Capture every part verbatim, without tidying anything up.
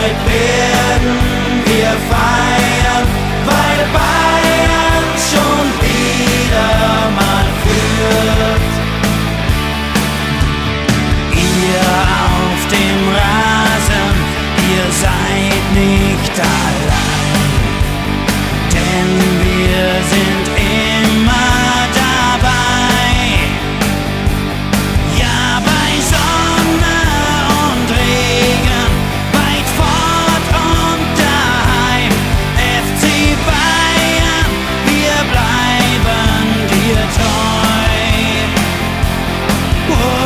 Heute werden wir feiern, weil Bayern schon wieder mal führt. Ihr auf dem Rasen, ihr seid nicht allein, denn wir sind immer dabei. Ja, bei Sonne und Regen, weit fort und daheim. F C Bayern, wir bleiben dir treu. Oh.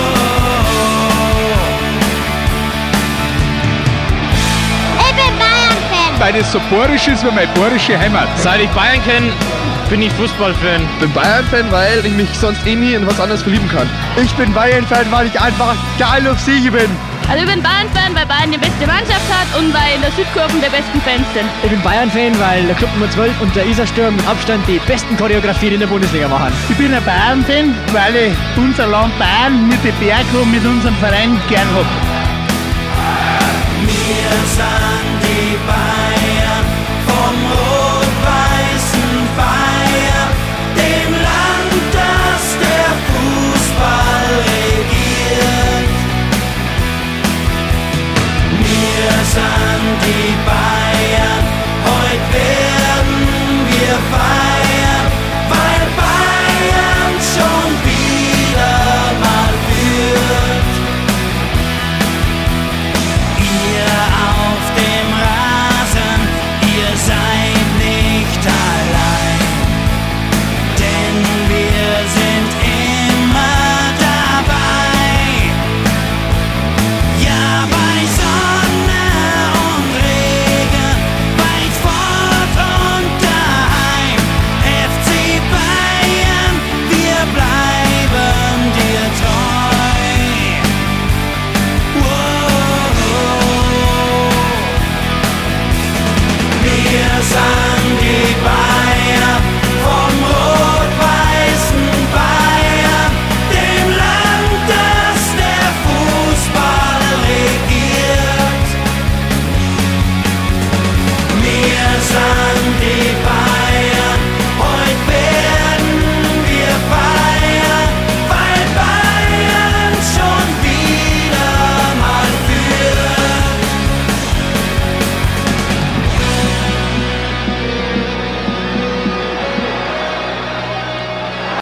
Weil das so borisch ist wie meine borische Heimat. Seit ich Bayern kenne, bin ich Fußballfan. Ich bin Bayern-Fan, weil ich mich sonst eh nie in was anderes verlieben kann. Ich bin Bayern-Fan, weil ich einfach geil auf Siege bin. Also ich bin Bayern-Fan, weil Bayern die beste Mannschaft hat und weil in der Südkurven der besten Fans sind. Ich bin Bayern-Fan, weil der Club Nummer zwölf und der Isar-Sturm mit Abstand die besten Choreografien in der Bundesliga machen. Ich bin ein Bayern-Fan, weil ich unser Land Bayern mit der B R K mit unserem Verein gern habe. Wir sind die Bayern.